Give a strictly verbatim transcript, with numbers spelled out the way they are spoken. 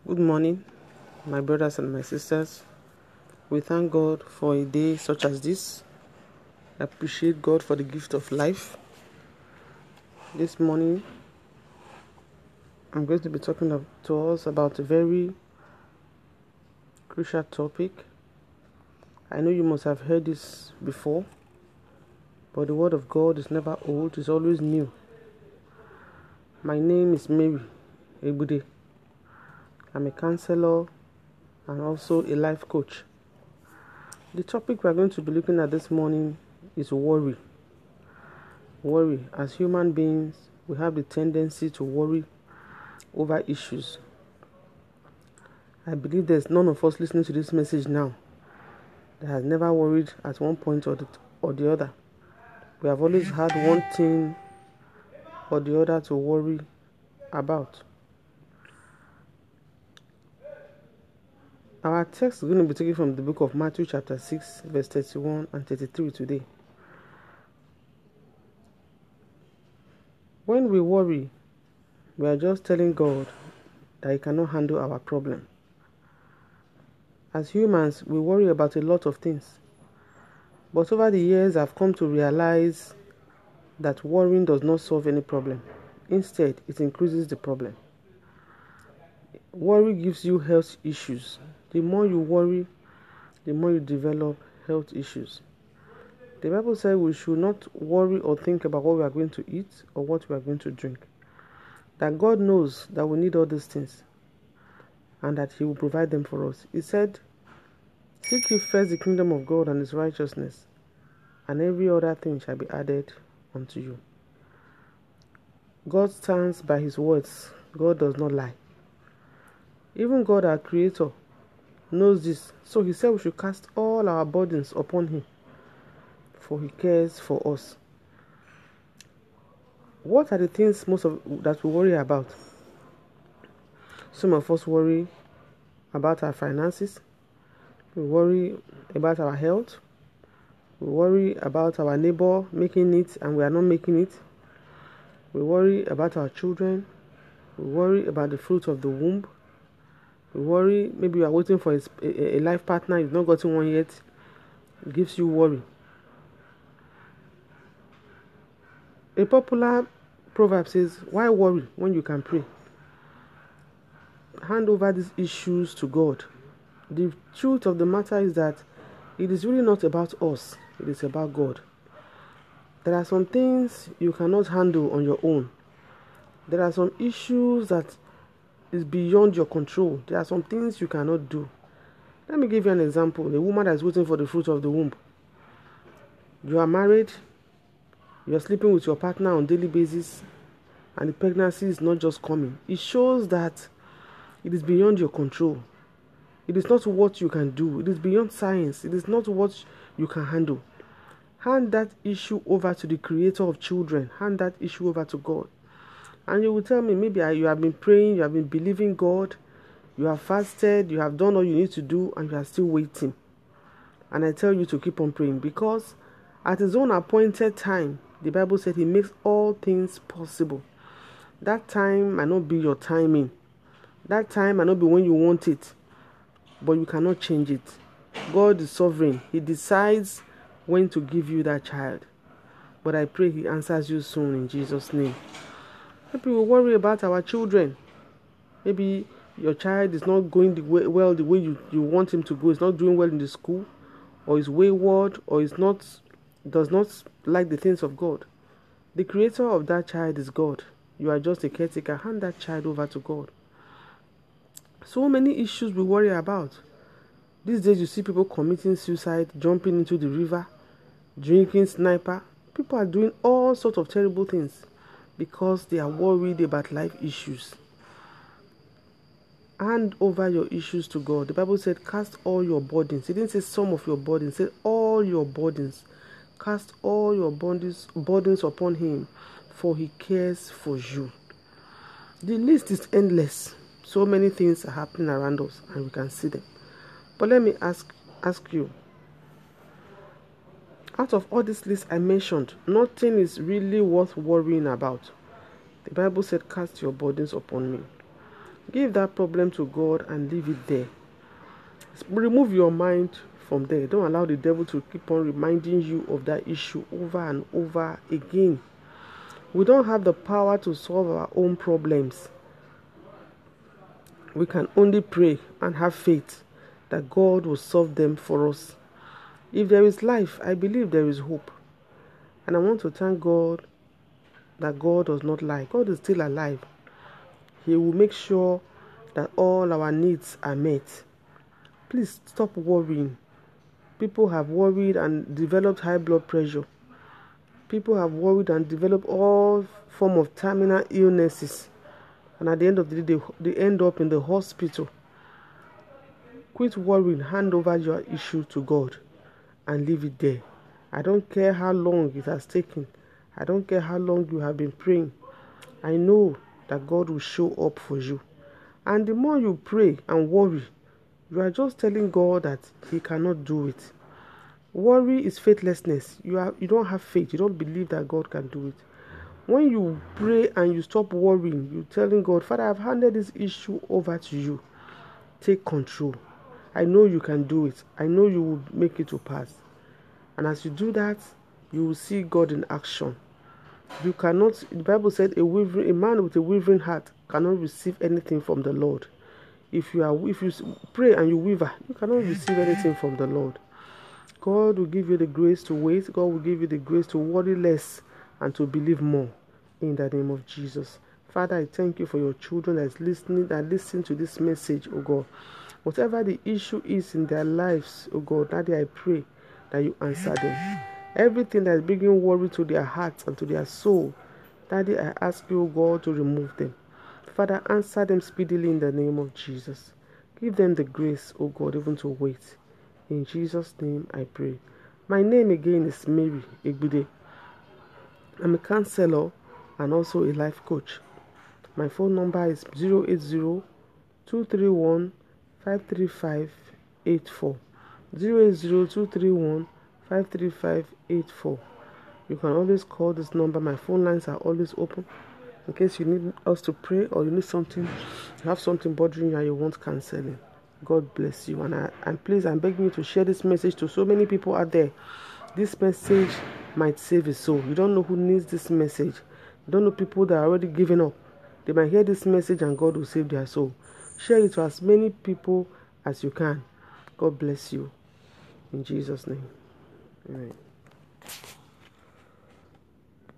Good morning, my brothers and my sisters. We thank God for a day such as this. I appreciate God for the gift of life. This morning, I'm going to be talking to us about a very crucial topic. I know you must have heard this before, but the word of God is never old, it's always new. My name is Mary Ebude. I'm a counselor and also a life coach. The topic we're going to be looking at this morning is worry. Worry. As human beings, we have the tendency to worry over issues. I believe there's none of us listening to this message now that has never worried at one point or the, or the other. We have always had one thing or the other to worry about. Our text is going to be taken from the book of Matthew chapter six, verse thirty-one and thirty-three today. When we worry, we are just telling God that He cannot handle our problem. As humans, we worry about a lot of things. But over the years, I've come to realize that worrying does not solve any problem. Instead, it increases the problem. Worry gives you health issues. The more you worry, the more you develop health issues. The Bible says we should not worry or think about what we are going to eat or what we are going to drink. That God knows that we need all these things and that He will provide them for us. He said, "Seek ye first the kingdom of God and His righteousness, and every other thing shall be added unto you." God stands by His words. God does not lie. Even God, our Creator, knows this. So He said we should cast all our burdens upon Him, for He cares for us. What are the things most of that we worry about? Some of us worry about our finances. We worry about our health. We worry about our neighbor making it and we are not making it. We worry about our children. We worry about the fruit of the womb. We worry, maybe you are waiting for a, a, a life partner, you've not gotten one yet. It gives you worry. A popular proverb says, "Why worry when you can pray?" Hand over these issues to God. The truth of the matter is that it is really not about us, it is about God. There are some things you cannot handle on your own. There are some issues that is beyond your control. There are some things you cannot do. Let me give you an example. A woman that is waiting for the fruit of the womb. You are married, you are sleeping with your partner on a daily basis, and the pregnancy is not just coming. It shows that it is beyond your control. It is not what you can do. It is beyond science. It is not what you can handle. Hand that issue over to the Creator of children. Hand that issue over to God. And you will tell me, maybe you have been praying, you have been believing God, you have fasted, you have done all you need to do, and you are still waiting. And I tell you to keep on praying, because at His own appointed time, the Bible said He makes all things possible. That time might not be your timing. That time might not be when you want it, but you cannot change it. God is sovereign. He decides when to give you that child. But I pray He answers you soon in Jesus' name. Maybe we worry about our children. Maybe your child is not going the way, well the way you, you want him to go. He's not doing well in the school, or is wayward, or is not does not like the things of God. The Creator of that child is God. You are just a caretaker. Hand that child over to God. So many issues we worry about. These days you see people committing suicide, jumping into the river, drinking sniper. People are doing all sorts of terrible things because they are worried about life issues. Hand over your issues to God. The Bible said, cast all your burdens. It didn't say some of your burdens. It said all your burdens. Cast all your burdens, burdens upon Him, for He cares for you. The list is endless. So many things are happening around us and we can see them. But let me ask, ask you, out of all this list I mentioned, nothing is really worth worrying about. The Bible said, cast your burdens upon me. Give that problem to God and leave it there. Remove your mind from there. Don't allow the devil to keep on reminding you of that issue over and over again. We don't have the power to solve our own problems. We can only pray and have faith that God will solve them for us. If there is life, I believe there is hope. And I want to thank God that God does not lie. God is still alive. He will make sure that all our needs are met. Please stop worrying. People have worried and developed high blood pressure. People have worried and developed all form of terminal illnesses. And at the end of the day, they, they end up in the hospital. Quit worrying. Hand over your issue to God and leave it there. I don't care how long it has taken. I don't care how long you have been praying. I know that God will show up for you. And the more you pray and worry, you are just telling God that He cannot do it. Worry is faithlessness. You are you don't have faith. You don't believe that God can do it. When you pray and you stop worrying, you're telling God, Father, I've handed this issue over to you. Take control. I know you can do it. I know you will make it to pass. And as you do that, you will see God in action. You cannot, the Bible said, a wavering, a man with a wavering heart cannot receive anything from the Lord. If you are, if you pray and you waver, you cannot receive anything from the Lord. God will give you the grace to wait. God will give you the grace to worry less and to believe more. In the name of Jesus. Father, I thank you for your children that is listening, that listen to this message, oh God. Whatever the issue is in their lives, oh God, Daddy, I pray that you answer them. Everything that is bringing worry to their hearts and to their soul, Daddy, I ask you, oh God, to remove them. Father, answer them speedily in the name of Jesus. Give them the grace, oh God, even to wait. In Jesus' name I pray. My name again is Mary Egbude. I'm a counselor and also a life coach. My phone number is zero eight zero, two three one, five three five eight four. zero eight zero, two three one, five three five eight four. You can always call this number. My phone lines are always open. In case you need us to pray or you need something, you have something bothering you and you want counseling. God bless you. And, I, and please, I'm begging you to share this message to so many people out there. This message might save a soul. You don't know who needs this message. You don't know people that are already giving up. They might hear this message and God will save their soul. Share it to as many people as you can. God bless you. In Jesus' name. Amen.